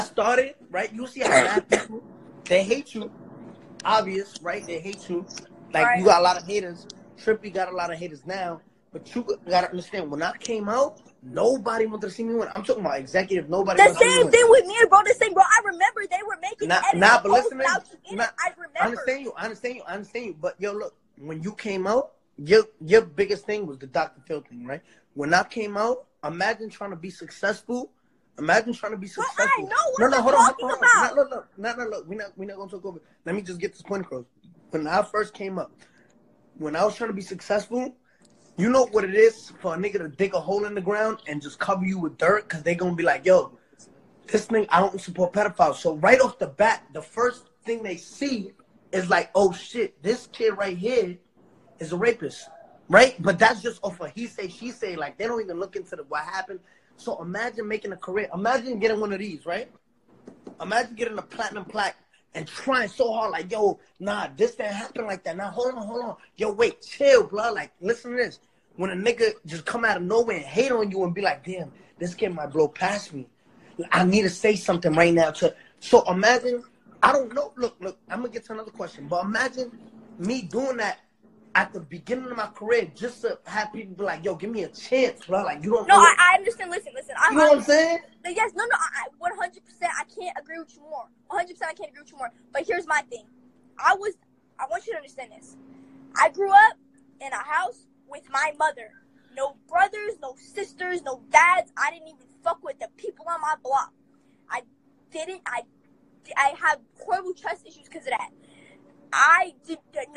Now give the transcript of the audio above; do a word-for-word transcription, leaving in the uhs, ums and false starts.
started, right? You see how bad people, they hate you. Obvious, right? They hate you. Like, Right. you got a lot of haters. Trippy got a lot of haters now. But you got to understand, when I came out, nobody wanted to see me win. I'm talking about executive. Nobody The wanted to see me same win. thing with me and bro. The same, bro. I remember they were making Nah, edits nah, and but posts listen, man. without you in Nah, it. I remember. I understand you. I understand you. I understand you. But, yo, look, when you came out, your your biggest thing was the Doctor Phil thing, right? When I came out, imagine trying to be successful. Imagine trying to be Bro, successful. I know what no, no, you're hold on, talking hold on, hold on. about. No, look, look, no, no, look. We're not, we're not going to talk over. Let me just get this point across. When I first came up, when I was trying to be successful, you know what it is for a nigga to dig a hole in the ground and just cover you with dirt, because they're going to be like, yo, this thing, I don't support pedophiles. So right off the bat, the first thing they see is like, oh, shit, this kid right here is a rapist, right? But that's just off of he say, she say. Like, they don't even look into the, what happened. So imagine making a career. Imagine getting one of these, right? Imagine getting a platinum plaque and trying so hard, like, yo, nah, this didn't happen like that. Now, hold on, hold on. Yo, wait, chill, bro. Like, listen to this. When a nigga just come out of nowhere and hate on you and be like, damn, this kid might blow past me. I need to say something right now. To So imagine, I don't know. Look, look, I'm going to get to another question. But imagine me doing that at the beginning of my career, just to have people be like, yo, give me a chance, bro. Like, you don't No, know. I, I understand. Listen, listen. I, You know I, what I'm saying? Yes, no, no. I, I one hundred percent. I can't agree with you more. one hundred percent. I can't agree with you more. But here's my thing. I was. I want you to understand this. I grew up in a house with my mother. No brothers, no sisters, no dads. I didn't even fuck with the people on my block. I didn't. I. I have horrible trust issues because of that. I did.